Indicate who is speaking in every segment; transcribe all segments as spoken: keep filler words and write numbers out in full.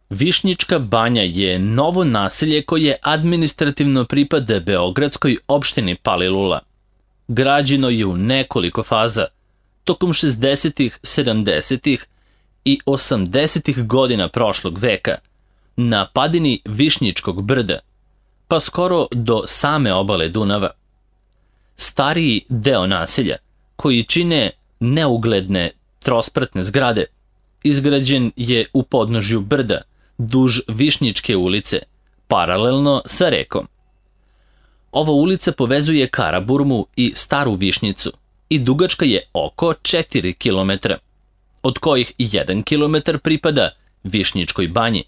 Speaker 1: Višnjička banja je novo naselje koje administrativno pripada beogradskoj opštini Palilula. Građeno je u nekoliko faza, tokom šezdesetih, sedamdesetih i osamdesetih godina prošlog veka, na padini Višnjičkog brda, pa skoro do same obale Dunava. Stariji deo naselja, koji čine neugledne trospratne zgrade, izgrađen je u podnožju brda, duž Višnjičke ulice, paralelno sa rekom. Ova ulica povezuje Karaburmu i Staru Višnjicu i dugačka je oko četiri kilometra, od kojih jedan kilometar pripada Višnjičkoj banji.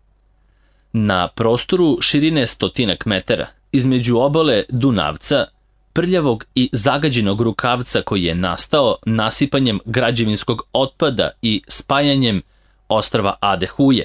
Speaker 1: Na prostoru širine stotinak metara, između obale Dunavca, prljavog i zagađenog rukavca koji je nastao nasipanjem građevinskog otpada i spajanjem ostrva Ade Huje,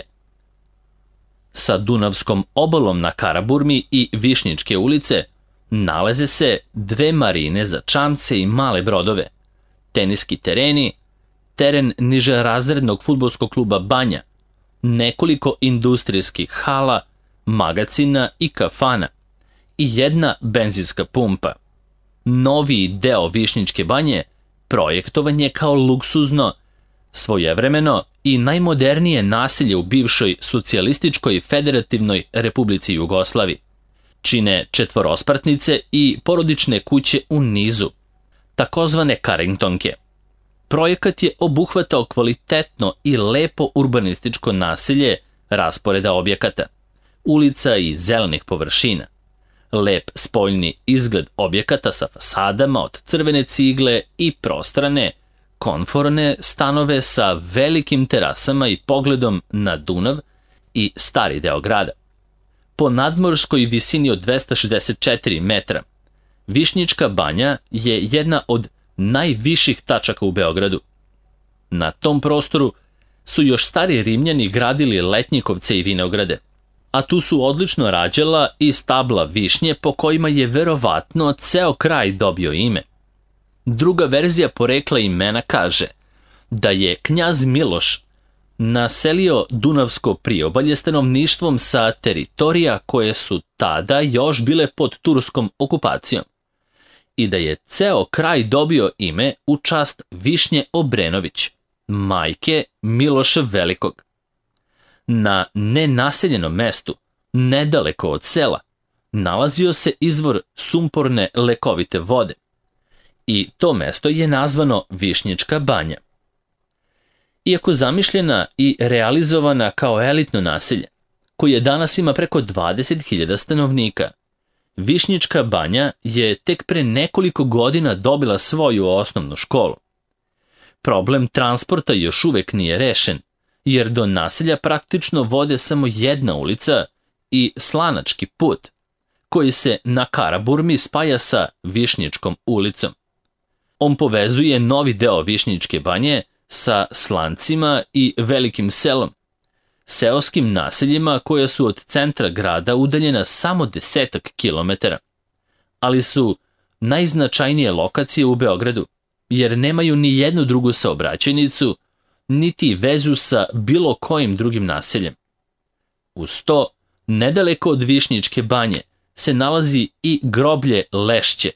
Speaker 1: sa Dunavskom obalom na Karaburmi i Višnjičke ulice nalaze se dve marine za čamce i male brodove, teniski tereni, teren nižerazrednog fudbalskog kluba Banja, nekoliko industrijskih hala, magacina i kafana i jedna benzinska pumpa. Noviji deo Višnjičke banje projektovan je kao luksuzno, svojevremeno i najmodernije naselje u bivšoj socijalističkoj federativnoj Republici Jugoslaviji. Čine četvorospratnice i porodične kuće u nizu, takozvane Carringtonke. Projekat je obuhvatao kvalitetno i lepo urbanističko naselje rasporeda objekata, ulica i zelenih površina, lep spoljni izgled objekata sa fasadama od crvene cigle i prostrane, komforne stanove sa velikim terasama i pogledom na Dunav i stari deo grada. Po nadmorskoj visini od dvesta šezdeset četiri metra, Višnjička banja je jedna od najviših tačaka u Beogradu. Na tom prostoru su još stari Rimljani gradili letnjikovce i vinograde, a tu su odlično rađala i stabla višnje po kojima je verovatno ceo kraj dobio ime. Druga verzija porekla imena kaže da je knjaz Miloš naselio Dunavsko priobalje stanovništvom sa teritorija koje su tada još bile pod turskom okupacijom i da je ceo kraj dobio ime u čast Višnje Obrenović, majke Miloša Velikog. Na nenaseljenom mestu, nedaleko od sela, nalazio se izvor sumporne lekovite vode i to mesto je nazvano Višnjička banja. Iako zamišljena i realizovana kao elitno naselje, koje danas ima preko dvadeset hiljada stanovnika, Višnjička banja je tek pre nekoliko godina dobila svoju osnovnu školu. Problem transporta još uvek nije rešen, jer do naselja praktično vode samo jedna ulica i Slanački put, koji se na Karaburmi spaja sa Višnjičkom ulicom. On povezuje novi deo Višnjičke banje sa Slancima i Velikim selom, seoskim naseljima koja su od centra grada udaljena samo desetak kilometara, ali su najznačajnije lokacije u Beogradu, jer nemaju ni jednu drugu saobraćajnicu, niti vezu sa bilo kojim drugim naseljem. Uz to, nedaleko od Višnjičke banje se nalazi i groblje Lešće,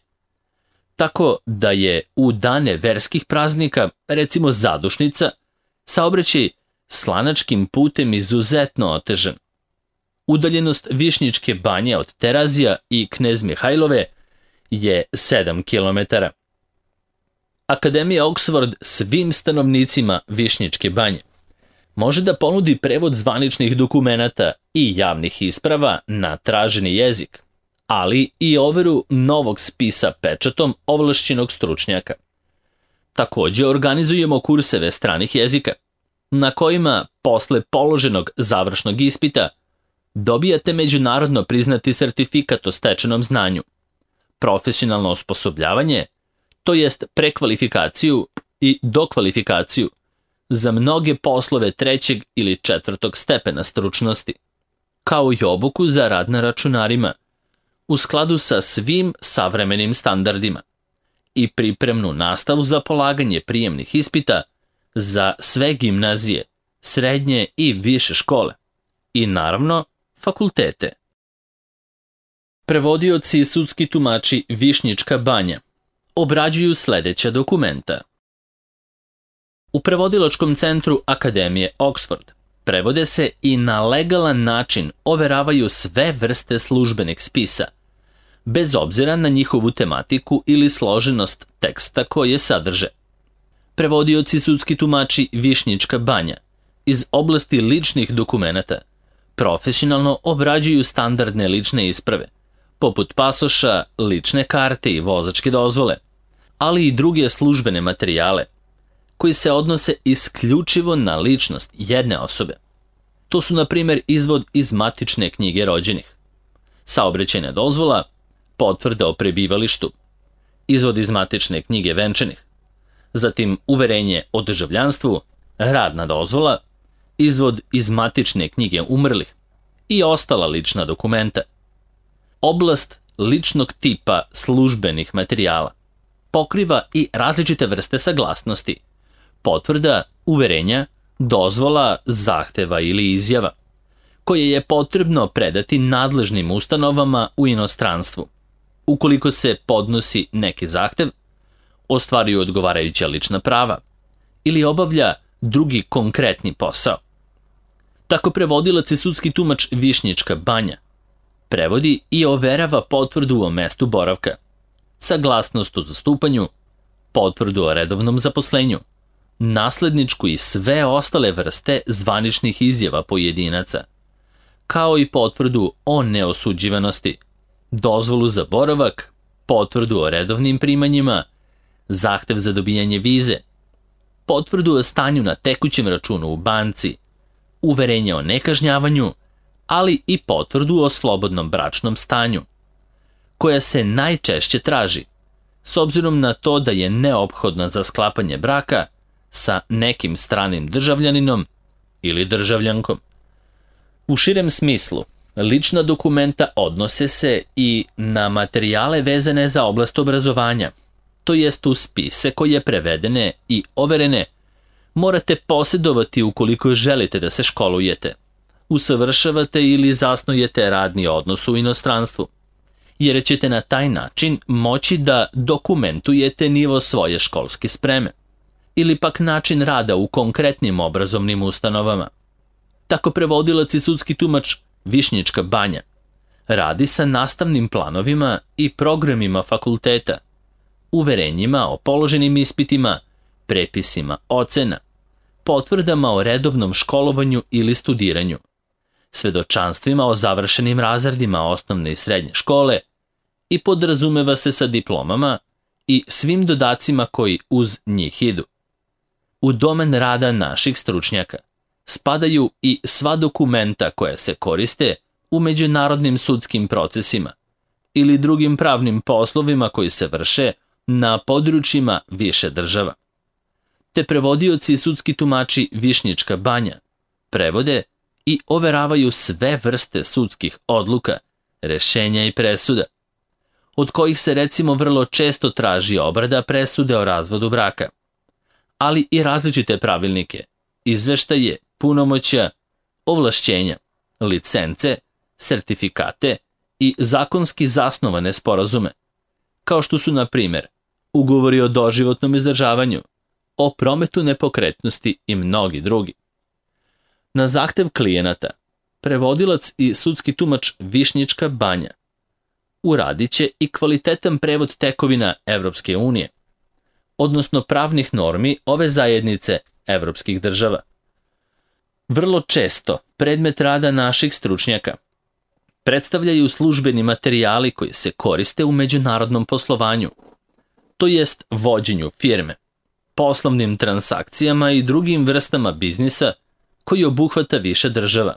Speaker 1: tako da je u dane verskih praznika, recimo zadušnica, saobraćaj Slanačkim putem izuzetno otežan. Udaljenost Višnjičke banje od Terazija i Knez Mihajlove je sedam kilometara. Akademija Oxford svim stanovnicima Višnjičke banje može da ponudi prevod zvaničnih dokumenata i javnih isprava na traženi jezik, ali i overu novog spisa pečatom ovlašćenog stručnjaka. Takođe organizujemo kurseve stranih jezika, na kojima posle položenog završnog ispita dobijate međunarodno priznati sertifikat o stečenom znanju, profesionalno osposobljavanje, to jest prekvalifikaciju i dokvalifikaciju za mnoge poslove trećeg ili četvrtog stepena stručnosti, kao i obuku za rad na računarima, u skladu sa svim savremenim standardima, i pripremnu nastavu za polaganje prijemnih ispita za sve gimnazije, srednje i više škole, i naravno fakultete. Prevodioci i sudski tumači Višnjička Banja obrađuju sledeća dokumenta. U prevodilačkom centru Akademije Oxford prevode se i na legalan način overavaju sve vrste službenih spisa, bez obzira na njihovu tematiku ili složenost teksta koje sadrže. Prevodioci sudski tumači Višnjička Banja iz oblasti ličnih dokumenata profesionalno obrađuju standardne lične isprave, poput pasoša, lične karte i vozačke dozvole, ali i druge službene materijale koji se odnose isključivo na ličnost jedne osobe. To su, na primjer, izvod iz matične knjige rođenih, saobraćajna dozvola, potvrda o prebivalištu, izvod iz matične knjige venčanih, zatim uverenje o državljanstvu, radna dozvola, izvod iz matične knjige umrlih i ostala lična dokumenta. Oblast ličnog tipa službenih materijala pokriva i različite vrste saglasnosti, potvrda, uverenja, dozvola, zahteva ili izjava, koje je potrebno predati nadležnim ustanovama u inostranstvu. Ukoliko se podnosi neki zahtev, ostvaruju odgovarajuća lična prava ili obavlja drugi konkretni posao. Tako prevodilac i sudski tumač Višnjička Banja prevodi i overava potvrdu o mestu boravka, saglasnost o zastupanju, potvrdu o redovnom zaposlenju, nasledničku i sve ostale vrste zvaničnih izjava pojedinaca, kao i potvrdu o neosuđivanosti, dozvolu za boravak, potvrdu o redovnim primanjima, zahtev za dobijanje vize, potvrdu o stanju na tekućem računu u banci, uverenje o nekažnjavanju, ali i potvrdu o slobodnom bračnom stanju, koja se najčešće traži, s obzirom na to da je neophodna za sklapanje braka sa nekim stranim državljaninom ili državljankom. U širem smislu, lična dokumenta odnose se i na materijale vezane za oblast obrazovanja, to jest u spise koje prevedene i overene morate posjedovati ukoliko želite da se školujete, usavršavate ili zasnujete radni odnos u inostranstvu, jer ćete na taj način moći da dokumentujete nivo svoje školske spreme ili pak način rada u konkretnim obrazovnim ustanovama. Tako prevodilac i sudski tumač Višnjička Banja radi sa nastavnim planovima i programima fakulteta, uverenjima o položenim ispitima, prepisima ocena, potvrdama o redovnom školovanju ili studiranju, svedočanstvima o završenim razredima osnovne i srednje škole i podrazumeva se sa diplomama i svim dodacima koji uz njih idu. U domen rada naših stručnjaka spadaju i sva dokumenta koja se koriste u međunarodnim sudskim procesima ili drugim pravnim poslovima koji se vrše na područjima više država. Te prevodioci i sudski tumači Višnjička Banja prevode i overavaju sve vrste sudskih odluka, rešenja i presuda, od kojih se recimo vrlo često traži obrada presude o razvodu braka, ali i različite pravilnike, izveštaje, punomoćja, ovlašćenja, licence, sertifikate i zakonski zasnovane sporazume, kao što su, na primjer, ugovori o doživotnom izdržavanju, o prometu nepokretnosti i mnogi drugi. Na zahtev klijenata, prevodilac i sudski tumač Višnjička Banja uradit će i kvalitetan prevod tekovina Evropske unije, odnosno pravnih normi ove zajednice evropskih država. Vrlo često predmet rada naših stručnjaka predstavljaju službeni materijali koji se koriste u međunarodnom poslovanju, to jest vođenju firme, poslovnim transakcijama i drugim vrstama biznisa koji obuhvata više država.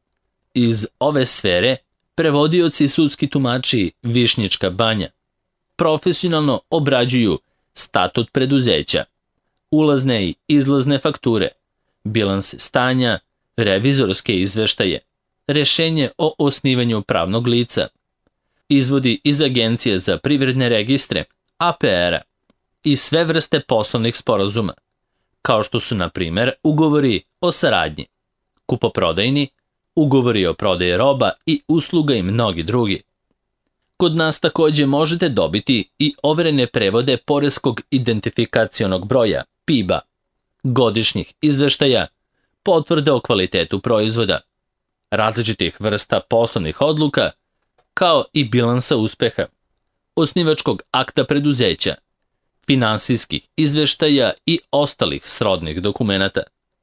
Speaker 1: Iz ove sfere prevodioci i sudski tumači Višnjička Banja profesionalno obrađuju statut preduzeća, ulazne i izlazne fakture, bilanse stanja, revizorske izveštaje, rešenje o osnivanju pravnog lica, izvodi iz Agencije za privredne registre, A P R-a i sve vrste poslovnih sporazuma, kao što su, na primjer, ugovori o saradnji, kupoprodajni, ugovori o prodaji roba i usluga i mnogi drugi. Kod nas takođe možete dobiti i overene prevode poreskog identifikacionog broja, P I B-a, godišnjih izveštaja, potvrde o kvalitetu proizvoda, različitih vrsta poslovnih odluka, kao i bilansa uspeha, osnivačkog akta preduzeća, finansijskih izveštaja i ostalih srodnih dokumenata.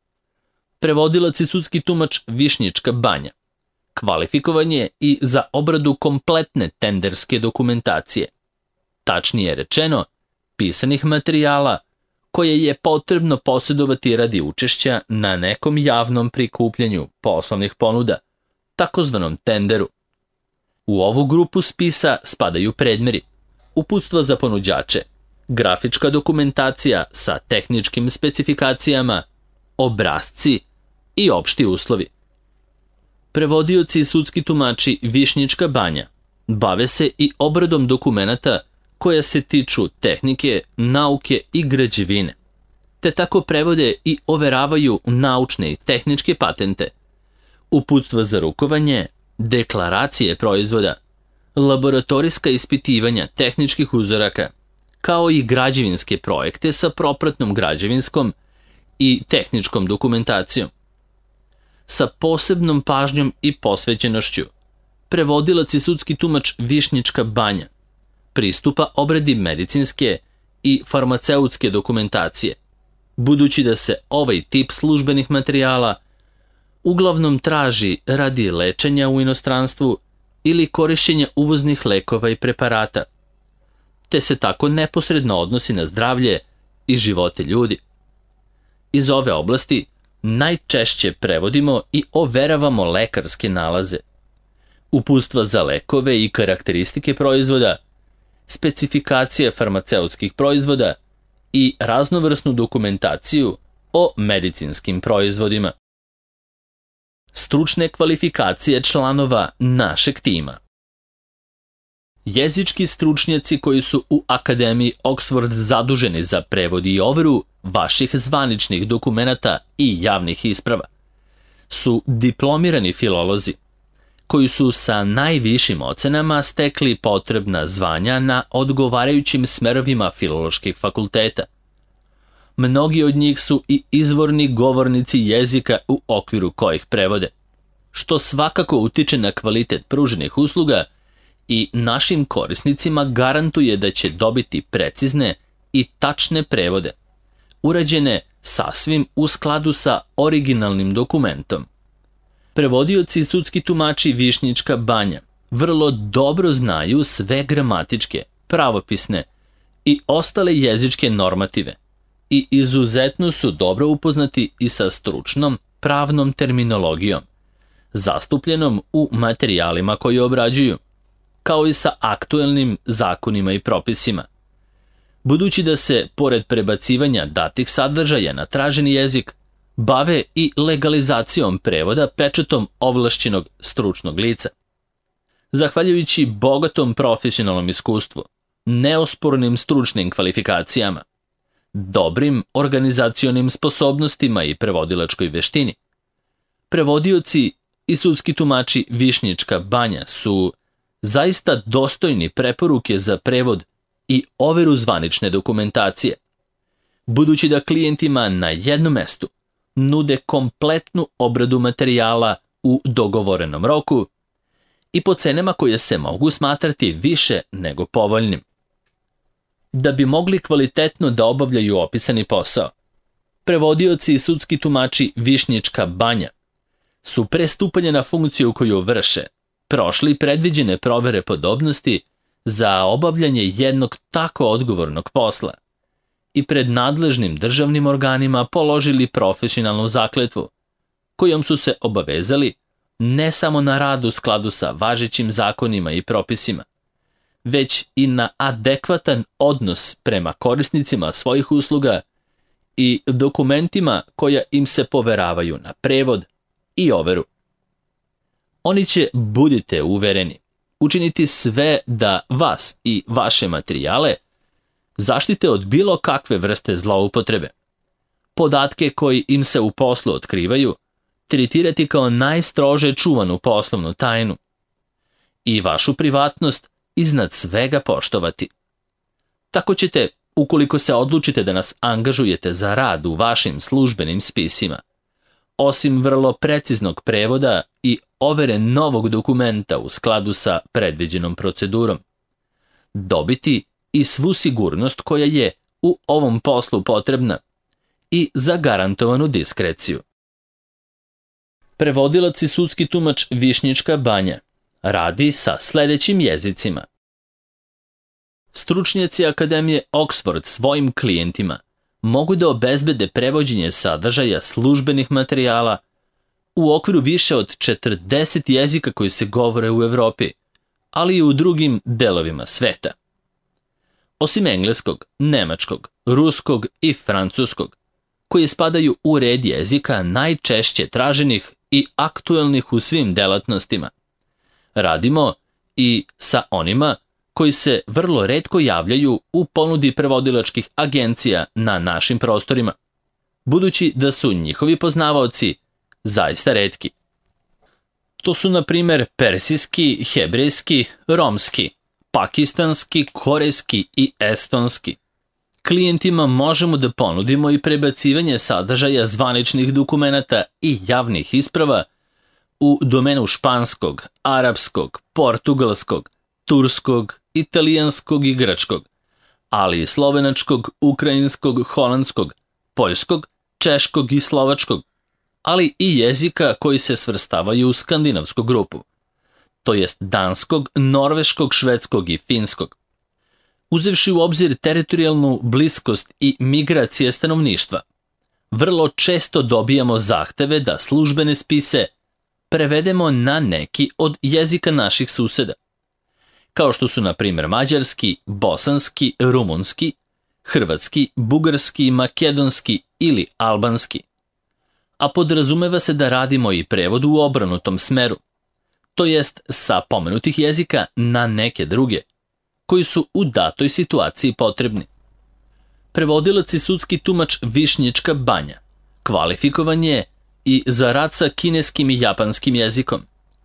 Speaker 1: Prevodilac i sudski tumač Višnjička banja. Kvalifikovan je i za obradu kompletne tenderske dokumentacije. Tačnije rečeno, pisanih materijala koje je potrebno posjedovati radi učešća na nekom javnom prikupljanju poslovnih ponuda, takozvanom tenderu. U ovu grupu spisa spadaju predmeri, uputstva za ponuđače, grafička dokumentacija sa tehničkim specifikacijama, obrasci i opšti uslovi. Prevodioci i sudski tumači Višnjička banja bave se i obradom dokumenata koja se tiču tehnike, nauke i građevine, te tako prevode i overavaju naučne i tehničke patente, uputstva za rukovanje, deklaracije proizvoda, laboratorijska ispitivanja tehničkih uzoraka, kao i građevinske projekte sa propratnom građevinskom i tehničkom dokumentacijom. Sa posebnom pažnjom i posvećenošću, prevodilac i sudski tumač Višnjička banja pristupa obradi medicinske i farmaceutske dokumentacije, budući da se ovaj tip službenih materijala uglavnom traži radi lečenja u inostranstvu ili korišćenja uvoznih lekova i preparata, te se tako neposredno odnosi na zdravlje i živote ljudi. Iz ove oblasti najčešće prevodimo i overavamo lekarske nalaze, uputstva za lekove i karakteristike proizvoda, specifikacije farmaceutskih proizvoda i raznovrsnu dokumentaciju o medicinskim proizvodima. Stručne kvalifikacije članova našeg tima. Jezički stručnjaci koji su u Akademiji Oxford zaduženi za prevod i overu vaših zvaničnih dokumenata i javnih isprava su diplomirani filolozi koji su sa najvišim ocenama stekli potrebna zvanja na odgovarajućim smerovima filoloških fakulteta. Mnogi od njih su i izvorni govornici jezika u okviru kojih prevode, što svakako utiče na kvalitet pruženih usluga i našim korisnicima garantuje da će dobiti precizne i tačne prevode, urađene sasvim u skladu sa originalnim dokumentom. Prevodioci i sudski tumači Višnjička banja vrlo dobro znaju sve gramatičke, pravopisne i ostale jezičke normative i izuzetno su dobro upoznati i sa stručnom pravnom terminologijom, zastupljenom u materijalima koje obrađuju, kao i sa aktuelnim zakonima i propisima. Budući da se, pored prebacivanja datih sadržaja na traženi jezik, bave i legalizacijom prevoda pečatom ovlašćenog stručnog lica. Zahvaljujući bogatom profesionalnom iskustvu, neospornim stručnim kvalifikacijama, dobrim organizacionim sposobnostima i prevodilačkoj veštini, prevodioci i sudski tumači Višnjička banja su zaista dostojni preporuke za prevod i overu zvanične dokumentacije, budući da klijentima na jednom mestu nude kompletnu obradu materijala u dogovorenom roku i po cenama koje se mogu smatrati više nego povoljnim. Da bi mogli kvalitetno da obavljaju opisani posao, prevodioci i sudski tumači Višnjička banja su pre stupanja na funkciju koju vrše prošli predviđene provere podobnosti za obavljanje jednog tako odgovornog posla i pred nadležnim državnim organima položili profesionalnu zakletvu, kojom su se obavezali ne samo na rad u skladu sa važećim zakonima i propisima, već i na adekvatan odnos prema korisnicima svojih usluga i dokumentima koja im se poveravaju na prevod i overu. Oni će, budite uvereni, učiniti sve da vas i vaše materijale zaštite od bilo kakve vrste zloupotrebe. Podatke koji im se u poslu otkrivaju tretirati kao najstrože čuvanu poslovnu tajnu i vašu privatnost iznad svega poštovati. Tako ćete, ukoliko se odlučite da nas angažujete za rad u vašim službenim spisima, osim vrlo preciznog prevoda i overe novog dokumenta u skladu sa predviđenom procedurom, dobiti i svu sigurnost koja je u ovom poslu potrebna i zagarantovanu diskreciju. Prevodilac i sudski tumač Višnjička banja radi sa sledećim jezicima. Stručnjaci Akademije Oxford svojim klijentima mogu da obezbede prevođenje sadržaja službenih materijala u okviru više od četrdeset jezika koji se govore u Evropi, ali i u drugim delovima sveta. Osim engleskog, nemačkog, ruskog i francuskog, koji spadaju u red jezika najčešće traženih i aktuelnih u svim delatnostima, radimo i sa onima koji se vrlo retko javljaju u ponudi prevodilačkih agencija na našim prostorima, budući da su njihovi poznavaoci zaista retki. To su, na primer, persijski, hebrejski, romski, pakistanski, korejski i estonski. Klijentima možemo da ponudimo i prebacivanje sadržaja zvaničnih dokumenata i javnih isprava u domenu španskog, arapskog, portugalskog, turskog, italijanskog i grčkog, ali i slovenačkog, ukrajinskog, holandskog, poljskog, češkog i slovačkog, ali i jezika koji se svrstavaju u skandinavsku grupu, to jest danskog, norveškog, švedskog i finskog. Uzevši u obzir teritorijalnu bliskost i migracije stanovništva, vrlo često dobijamo zahteve da službene spise prevedemo na neki od jezika naših suseda, kao što su, na primjer, mađarski, bosanski, rumunski, hrvatski, bugarski, makedonski ili albanski. A podrazumeva se da radimo i prevod u obrnutom smeru, to jest sa pomenutih jezika na neke druge, koji su u datoj situaciji potrebni. Prevodilac i sudski tumač Višnjička banja kvalifikovan je i za rad sa kineskim i japanskim jezikom,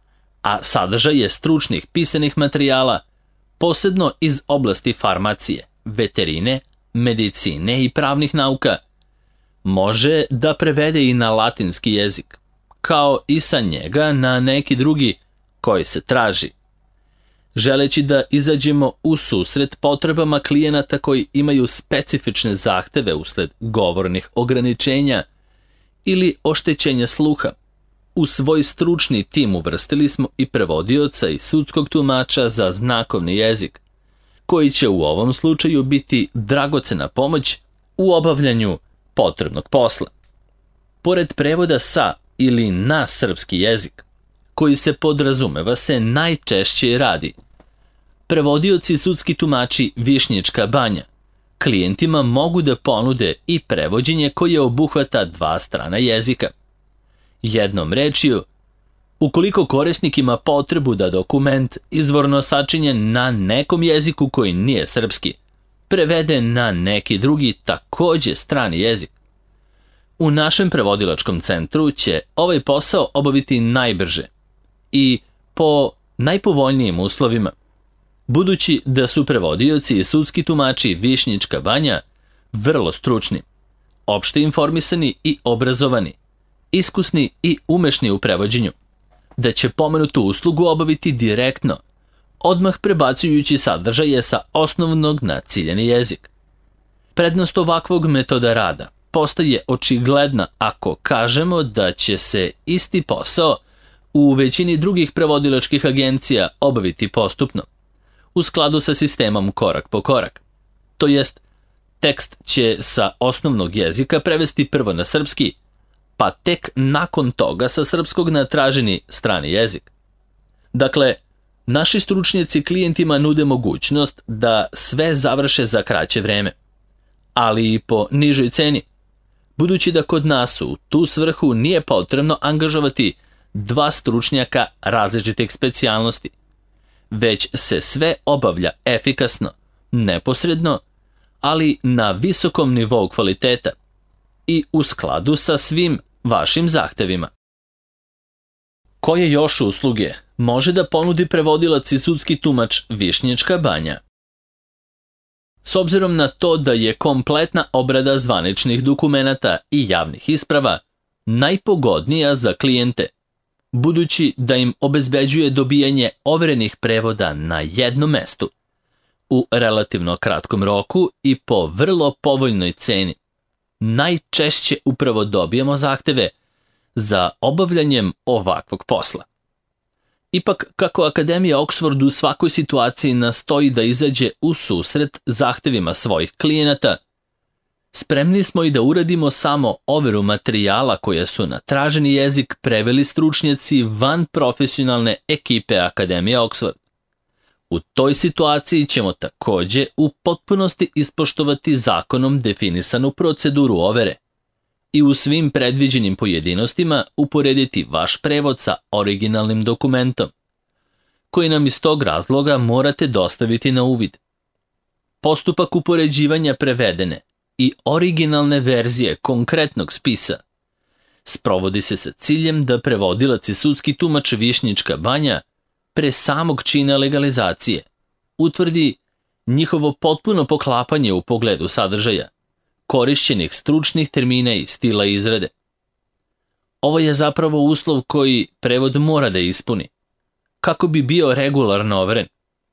Speaker 1: a sadržaj je stručnih pisanih materijala, posebno iz oblasti farmacije, veterine, medicine i pravnih nauka, može da prevede i na latinski jezik, kao i sa njega na neki drugi koji se traži. Želeći da izađemo u susret potrebama klijenata koji imaju specifične zahteve usled govornih ograničenja ili oštećenja sluha, u svoj stručni tim uvrstili smo i prevodioca i sudskog tumača za znakovni jezik, koji će u ovom slučaju biti dragocena pomoć u obavljanju potrebnog posla. Pored prevoda sa ili na srpski jezik, koji se podrazumeva se najčešće radi, prevodioci i sudski tumači Višnjička banja klijentima mogu da ponude i prevođenje koje obuhvata dva strana jezika. Jednom rečju, ukoliko korisnik ima potrebu da dokument izvorno sačinjen na nekom jeziku koji nije srpski, prevede na neki drugi takođe strani jezik. U našem prevodilačkom centru će ovaj posao obaviti najbrže i po najpovoljnijim uslovima, budući da su prevodioci i sudski tumači Višnjička banja vrlo stručni, opšte informisani i obrazovani, iskusni i umešni u prevođenju, da će pomenutu uslugu obaviti direktno, odmah prebacujući sadržaje sa osnovnog na ciljani jezik. Prednost ovakvog metoda rada postaje očigledna ako kažemo da će se isti posao u većini drugih prevodilačkih agencija obaviti postupno, u skladu sa sistemom korak po korak. To jest, tekst će sa osnovnog jezika prevesti prvo na srpski, pa tek nakon toga sa srpskog na traženi strani jezik. Dakle, naši stručnjaci klijentima nude mogućnost da sve završe za kraće vreme, ali i po nižoj ceni, budući da kod nas u tu svrhu nije potrebno angažovati dva stručnjaka različitih specijalnosti, već se sve obavlja efikasno, neposredno, ali na visokom nivou kvaliteta i u skladu sa svim vašim zahtevima. Koje još usluge može da ponudi prevodilac i sudski tumač Višnjička Banja? S obzirom na to da je kompletna obrada zvaničnih dokumenata i javnih isprava najpogodnija za klijente, budući da im obezbeđuje dobijanje overenih prevoda na jednom mestu, u relativno kratkom roku i po vrlo povoljnoj ceni, najčešće upravo dobijemo zahteve za obavljanjem ovakvog posla. Ipak, kako Akademija Oxford u svakoj situaciji nastoji da izađe u susret zahtevima svojih klijenata, spremni smo i da uradimo samo overu materijala koje su na traženi jezik preveli stručnjaci van profesionalne ekipe Akademije Oxford. U toj situaciji ćemo takođe u potpunosti ispoštovati zakonom definisanu proceduru overe i u svim predviđenim pojedinostima uporediti vaš prevod sa originalnim dokumentom, koji nam iz tog razloga morate dostaviti na uvid. Postupak upoređivanja prevedene i originalne verzije konkretnog spisa sprovodi se sa ciljem da prevodilac i sudski tumač Višnjička Banja pre samog čina legalizacije utvrdi njihovo potpuno poklapanje u pogledu sadržaja, korišćenih stručnih termina i stila izrade. Ovo je zapravo uslov koji prevod mora da ispuni, kako bi bio regularno overen.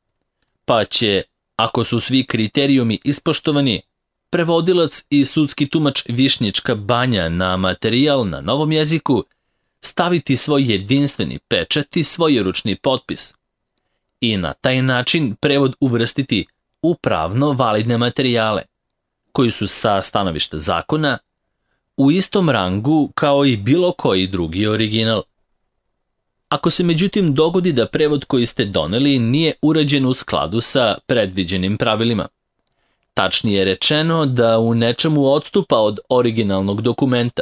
Speaker 1: Pa će, ako su svi kriterijumi ispoštovani, prevodilac i sudski tumač Višnjička Banja na materijal na novom jeziku staviti svoj jedinstveni pečat i svojeručni potpis i na taj način prevod uvrstiti u pravno validne materijale, koji su sa stanovišta zakona u istom rangu kao i bilo koji drugi original. Ako se međutim dogodi da prevod koji ste doneli nije urađen u skladu sa predviđenim pravilima, tačnije rečeno da u nečemu odstupa od originalnog dokumenta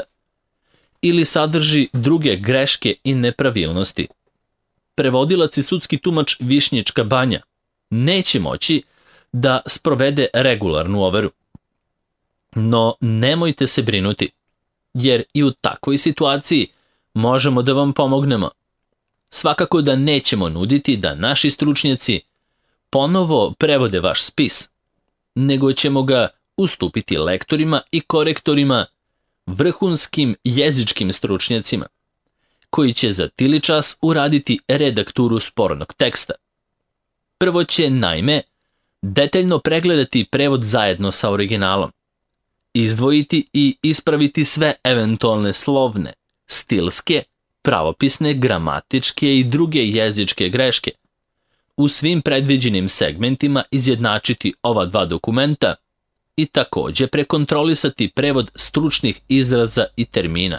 Speaker 1: ili sadrži druge greške i nepravilnosti, prevodilac i sudski tumač Višnjička Banja neće moći da sprovede regularnu overu. No nemojte se brinuti, jer i u takvoj situaciji možemo da vam pomognemo. Svakako da nećemo nuditi da naši stručnjaci ponovo prevode vaš spis, nego ćemo ga ustupiti lektorima i korektorima, vrhunskim jezičkim stručnjacima, koji će za tili čas uraditi redakturu spornog teksta. Prvo će, naime, detaljno pregledati prevod zajedno sa originalom, izdvojiti i ispraviti sve eventualne slovne, stilske, pravopisne, gramatičke i druge jezičke greške, u svim predviđenim segmentima izjednačiti ova dva dokumenta i takođe prekontrolisati prevod stručnih izraza i termina.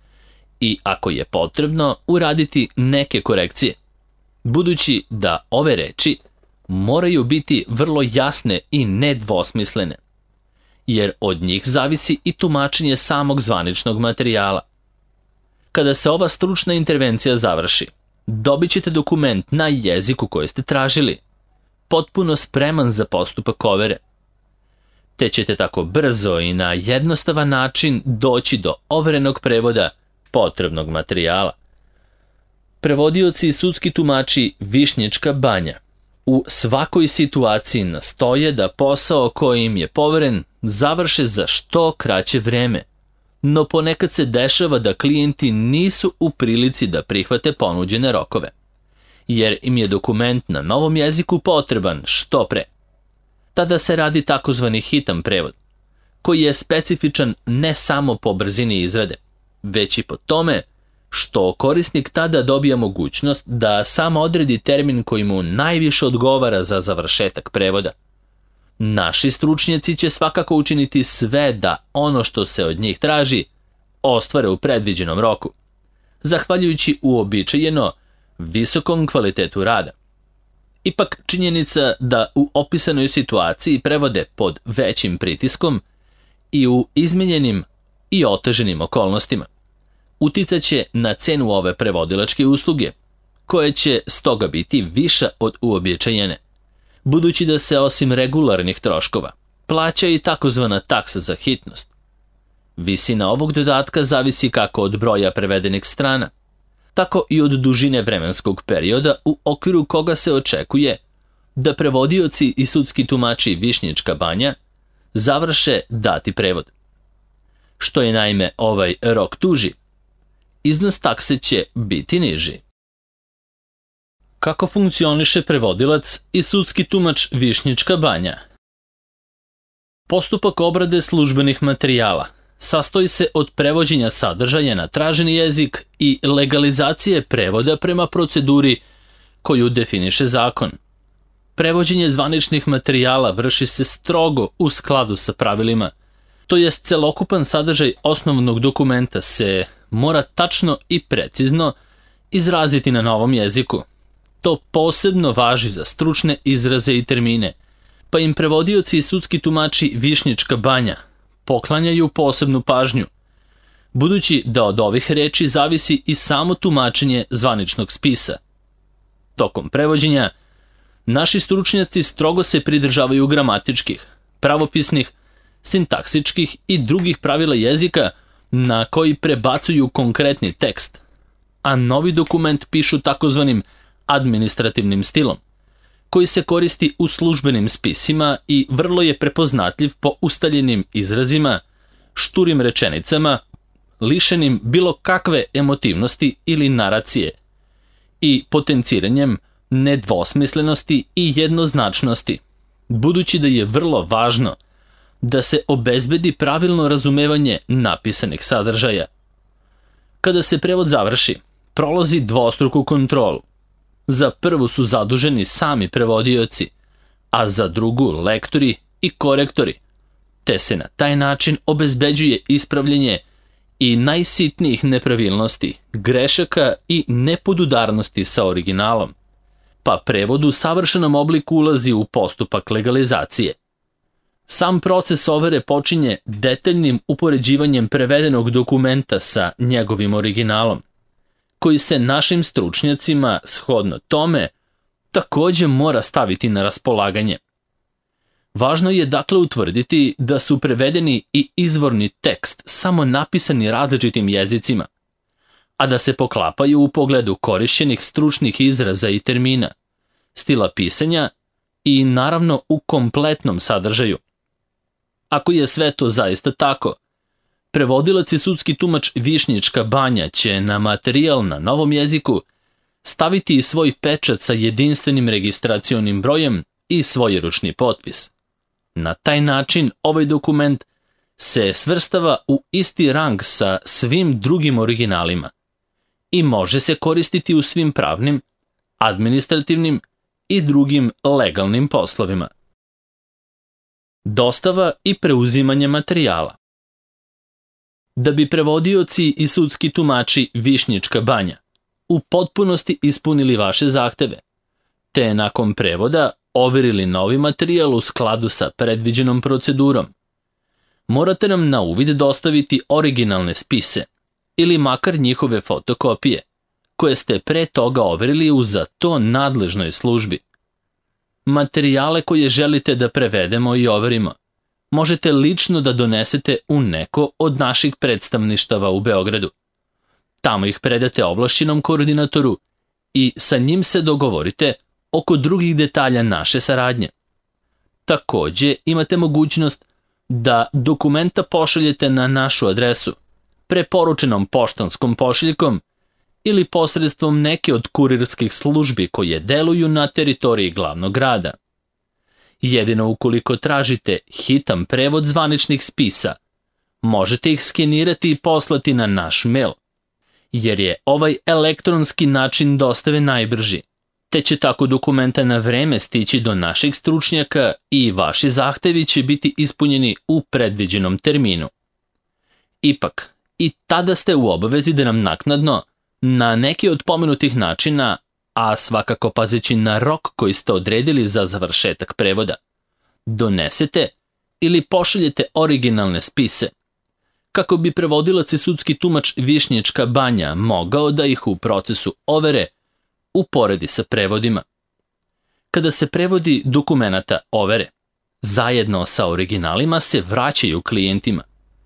Speaker 1: I ako je potrebno, uraditi neke korekcije, budući da ove reči moraju biti vrlo jasne i nedvosmislene, jer od njih zavisi i tumačenje samog zvaničnog materijala. Kada se ova stručna intervencija završi, dobit ćete dokument na jeziku koji ste tražili, potpuno spreman za postupak overe, te ćete tako brzo i na jednostavan način doći do overenog prevoda potrebnog materijala. Prevodioci i sudski tumači Višnjička Banja u svakoj situaciji nastoje da posao koji im je poveren završe za što kraće vreme, no ponekad se dešava da klijenti nisu u prilici da prihvate ponuđene rokove, jer im je dokument na novom jeziku potreban što pre. Tada se radi takozvani hitan prevod, koji je specifičan ne samo po brzini izrade, već i po tome što korisnik tada dobija mogućnost da sam odredi termin koji mu najviše odgovara za završetak prevoda. Naši stručnjaci će svakako učiniti sve da ono što se od njih traži ostvare u predviđenom roku, zahvaljujući uobičajeno visokom kvalitetu rada. Ipak činjenica da u opisanoj situaciji prevode pod većim pritiskom i u izmenjenim i oteženim okolnostima uticaće na cenu ove prevodilačke usluge, koje će stoga biti viša od uobičajene, budući da se osim regularnih troškova plaća i takozvana taksa za hitnost. Visina ovog dodatka zavisi kako od broja prevedenih strana, tako i od dužine vremenskog perioda u okviru koga se očekuje da prevodioci i sudski tumači Višnjička Banja završe dati prevod. Što je naime ovaj rok duži, iznos takse će biti niži. Kako funkcioniše prevodilac i sudski tumač Višnjička Banja? Postupak obrade službenih materijala sastoji se od prevođenja sadržaja na traženi jezik i legalizacije prevoda prema proceduri koju definiše zakon. Prevođenje zvaničnih materijala vrši se strogo u skladu sa pravilima, to jest celokupan sadržaj osnovnog dokumenta se mora tačno i precizno izraziti na novom jeziku. To posebno važi za stručne izraze i termine, pa im prevodioci i sudski tumači Višnjička Banja poklanjaju posebnu pažnju, budući da od ovih reči zavisi i samo tumačenje zvaničnog spisa. Tokom prevođenja, naši stručnjaci strogo se pridržavaju gramatičkih, pravopisnih, sintaksičkih i drugih pravila jezika na koji prebacuju konkretni tekst, a novi dokument pišu takozvanim administrativnim stilom, koji se koristi u službenim spisima i vrlo je prepoznatljiv po ustaljenim izrazima, šturim rečenicama, lišenim bilo kakve emotivnosti ili naracije i potenciranjem nedvosmislenosti i jednoznačnosti, budući da je vrlo važno da se obezbedi pravilno razumevanje napisanih sadržaja. Kada se prevod završi, prolazi dvostruku kontrolu. Za prvu su zaduženi sami prevodioci, a za drugu lektori i korektori, te se na taj način obezbeđuje ispravljanje i najsitnijih nepravilnosti, grešaka i nepodudarnosti sa originalom, pa prevod u savršenom obliku ulazi u postupak legalizacije. Sam proces overe počinje detaljnim upoređivanjem prevedenog dokumenta sa njegovim originalom, koji se našim stručnjacima, shodno tome, takođe mora staviti na raspolaganje. Važno je dakle utvrditi da su prevedeni i izvorni tekst samo napisani različitim jezicima, a da se poklapaju u pogledu korišćenih stručnih izraza i termina, stila pisanja i naravno u kompletnom sadržaju. Ako je sve to zaista tako, prevodilac i sudski tumač Višnjička Banja će na materijal na novom jeziku staviti i svoj pečat sa jedinstvenim registracionim brojem i svojeručni potpis. Na taj način ovaj dokument se svrstava u isti rang sa svim drugim originalima i može se koristiti u svim pravnim, administrativnim i drugim legalnim poslovima. Dostava i preuzimanje materijala. Da bi prevodioci i sudski tumači Višnjička Banja u potpunosti ispunili vaše zahteve, te nakon prevoda overili novi materijal u skladu sa predviđenom procedurom, morate nam na uvid dostaviti originalne spise ili makar njihove fotokopije, koje ste pre toga overili u za to nadležnoj službi. Materijale koje želite da prevedemo i overimo možete lično da donesete u neko od naših predstavništava u Beogradu. Tamo ih predate ovlašćenom koordinatoru i sa njim se dogovorite oko drugih detalja naše saradnje. Takođe imate mogućnost da dokumenta pošaljete na našu adresu, preporučenom poštanskom pošiljkom ili posredstvom neke od kurirskih službi koje deluju na teritoriji glavnog grada. Jedino ukoliko tražite hitan prevod zvaničnih spisa, možete ih skenirati i poslati na naš mail, jer je ovaj elektronski način dostave najbrži, te će tako dokumenta na vreme stići do naših stručnjaka i vaši zahtevi će biti ispunjeni u predviđenom terminu. Ipak, i tada ste u obavezi da nam naknadno, na neki od pomenutih načina, a svakako pazeći na rok koji ste odredili za završetak prevoda, donesete ili pošaljete originalne spise, kako bi prevodilac i sudski tumač Višnjička Banja mogao da ih u procesu overe uporedi sa prevodima. Kada se prevodi dokumenata overe, zajedno sa originalima se vraćaju klijentima.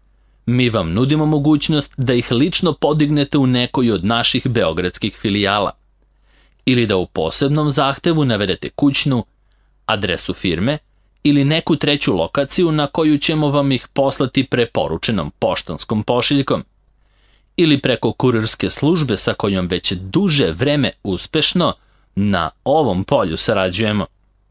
Speaker 1: mi vam nudimo mogućnost da ih lično podignete u nekoj od naših beogradskih filijala ili da u posebnom zahtevu navedete kućnu, adresu firme ili neku treću lokaciju na koju ćemo vam ih poslati preporučenom poštanskom pošiljkom ili preko kurirske službe sa kojom već duže vreme uspešno na ovom polju sarađujemo.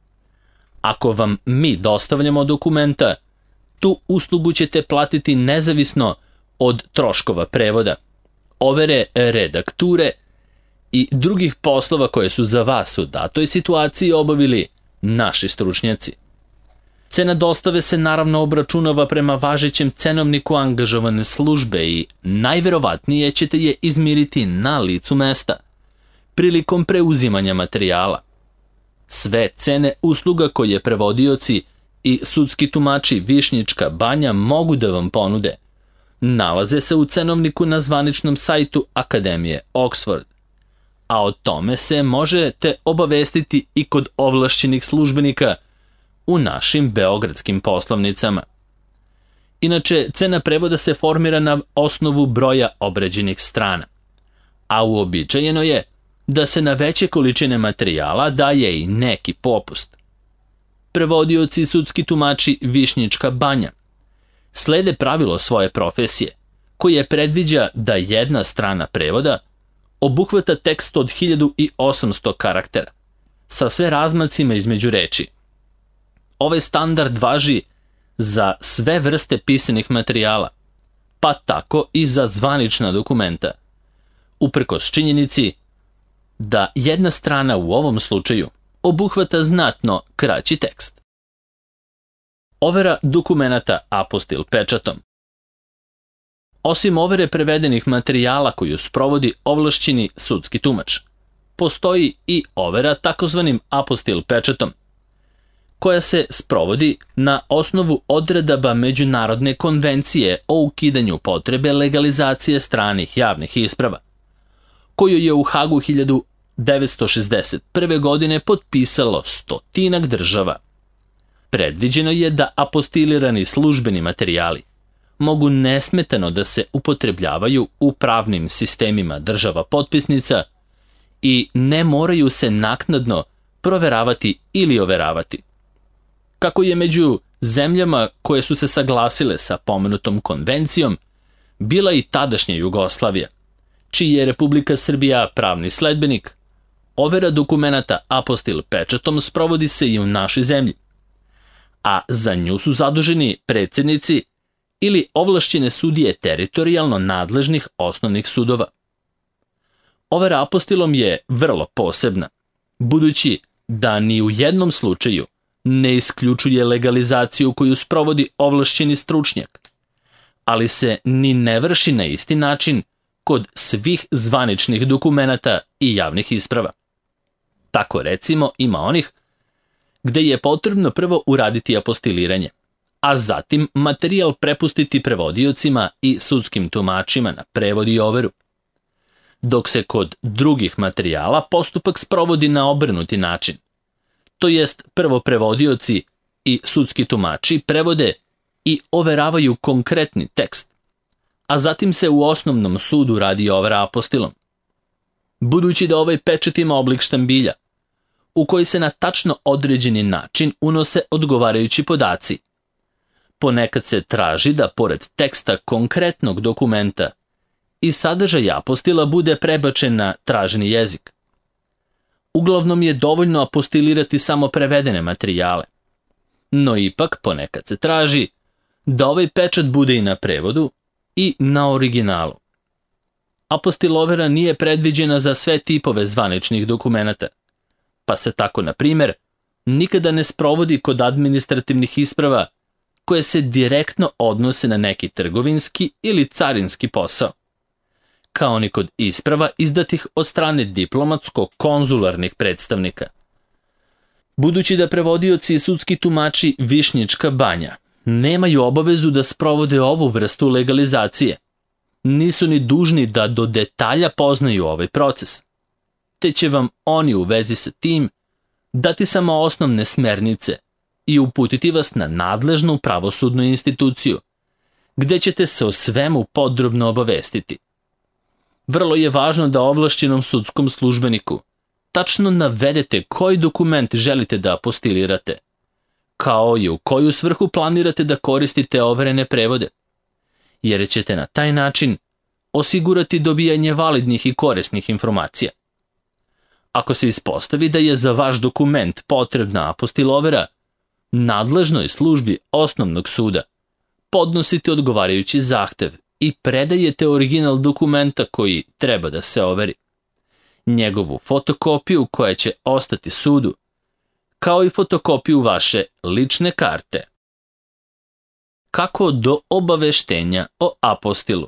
Speaker 1: Ako vam mi dostavljamo dokumenta, tu uslugu ćete platiti nezavisno od troškova prevoda, overe redakture i drugih poslova koje su za vas u datoj situaciji obavili naši stručnjaci. Cena dostave se naravno obračunava prema važećem cenovniku angažovane službe i najverovatnije ćete je izmiriti na licu mesta, prilikom preuzimanja materijala. Sve cene usluga koje prevodioci i sudski tumači Višnjička banja mogu da vam ponude nalaze se u cenovniku na zvaničnom sajtu Akademije Oxford, a o tome se možete obavestiti i kod ovlašćenih službenika u našim beogradskim poslovnicama. Inače, cena prevoda se formira na osnovu broja obrađenih strana, a uobičajeno je da se na veće količine materijala daje i neki popust. Prevodioci i sudski tumači Višnjička banja slede pravilo svoje profesije, koje predviđa da jedna strana prevoda obuhvata tekst od hiljadu osamsto karaktera, sa sve razmacima između reči. Ovaj standard važi za sve vrste pisanih materijala, pa tako i za zvanična dokumenta, uprkos činjenici da jedna strana u ovom slučaju obuhvata znatno kraći tekst. Overa dokumenata apostil pečatom. Osim overe prevedenih materijala koju sprovodi ovlašćeni sudski tumač, postoji i overa takozvanim apostil pečatom, koja se sprovodi na osnovu odredaba Međunarodne konvencije o ukidanju potrebe legalizacije stranih javnih isprava, koju je u Hagu hiljadu devetsto šezdeset prve. godine potpisalo stotinak država. Predviđeno je da apostilirani službeni materijali mogu nesmetano da se upotrebljavaju u pravnim sistemima država potpisnica i ne moraju se naknadno proveravati ili overavati. Kako je među zemljama koje su se saglasile sa pomenutom konvencijom bila i tadašnja Jugoslavija, čiji je Republika Srbija pravni sledbenik, overa dokumenata apostil pečatom sprovodi se i u našoj zemlji, a za nju su zaduženi predsednici ili ovlašćene sudije teritorijalno nadležnih osnovnih sudova. Overa apostilom je vrlo posebna, budući da ni u jednom slučaju ne isključuje legalizaciju koju sprovodi ovlašćeni stručnjak, ali se ni ne vrši na isti način kod svih zvaničnih dokumenata i javnih isprava. Tako recimo ima onih gde je potrebno prvo uraditi apostiliranje, a zatim materijal prepustiti prevodiocima i sudskim tumačima na prevod i overu, dok se kod drugih materijala postupak sprovodi na obrnuti način, to jest prvo prevodioci i sudski tumači prevode i overavaju konkretni tekst, a zatim se u osnovnom sudu radi overa apostilom. Budući da ovaj pečat ima oblik štambilja, u koji se na tačno određeni način unose odgovarajući podaci, ponekad se traži da pored teksta konkretnog dokumenta i sadržaj apostila bude prebačen na traženi jezik. Uglavnom je dovoljno apostilirati samo prevedene materijale, no ipak ponekad se traži da ovaj pečat bude i na prevodu i na originalu. Apostilovera nije predviđena za sve tipove zvaničnih dokumenata, pa se tako, na primjer, nikada ne sprovodi kod administrativnih isprava koje se direktno odnose na neki trgovinski ili carinski posao, kao ni kod isprava izdatih od strane diplomatsko-konzularnih predstavnika. Budući da prevodioci i sudski tumači Višnjička banja nemaju obavezu da sprovode ovu vrstu legalizacije, nisu ni dužni da do detalja poznaju ovaj proces, te će vam oni u vezi sa tim dati samo osnovne smernice i uputiti vas na nadležnu pravosudnu instituciju, gde ćete se o svemu podrobno obavestiti. Vrlo je važno da ovlašćenom sudskom službeniku tačno navedete koji dokument želite da apostilirate, kao i u koju svrhu planirate da koristite overene prevode, jer ćete na taj način osigurati dobijanje validnih i korisnih informacija. Ako se ispostavi da je za vaš dokument potrebna apostilovera, nadležnoj službi osnovnog suda podnosite odgovarajući zahtev i predajete original dokumenta koji treba da se overi, njegovu fotokopiju koja će ostati sudu, kao i fotokopiju vaše lične karte. Kako do obaveštenja o apostilu?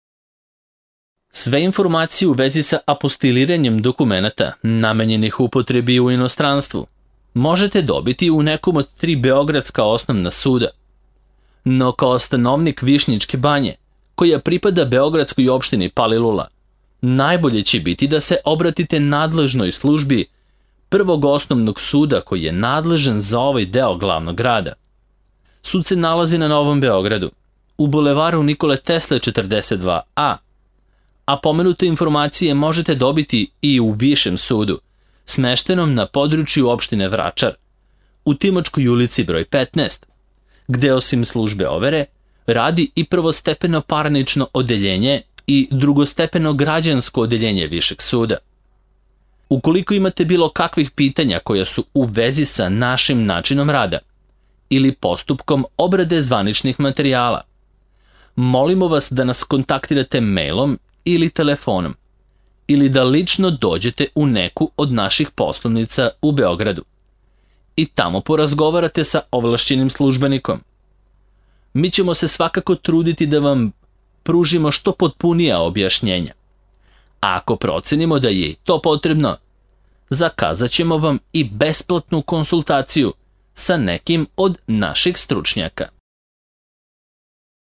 Speaker 1: Sve informacije u vezi sa apostiliranjem dokumenata namenjenih upotrebi u inostranstvu možete dobiti u nekom od tri beogradska osnovna suda. No kao stanovnik Višnjičke banje, koja pripada beogradskoj opštini Palilula, najbolje će biti da se obratite nadležnoj službi prvog osnovnog suda koji je nadležan za ovaj deo glavnog grada. Sud se nalazi na Novom Beogradu, u bulevaru Nikole Tesle četrdeset dva a, a pomenute informacije možete dobiti i u Višem sudu, smeštenom na području opštine Vračar, u Timočkoj ulici broj petnaest, gde osim službe overe radi i prvostepeno parnično odeljenje i drugostepeno građansko odeljenje Višeg suda. Ukoliko imate bilo kakvih pitanja koja su u vezi sa našim načinom rada ili postupkom obrade zvaničnih materijala, molimo vas da nas kontaktirate mailom ili telefonom ili da lično dođete u neku od naših poslovnica u Beogradu i tamo porazgovarate sa ovlašćenim službenikom. Mi ćemo se svakako truditi da vam pružimo što potpunija objašnjenja. A ako procenimo da je i to potrebno, zakazat ćemo vam i besplatnu konsultaciju sa nekim od naših stručnjaka.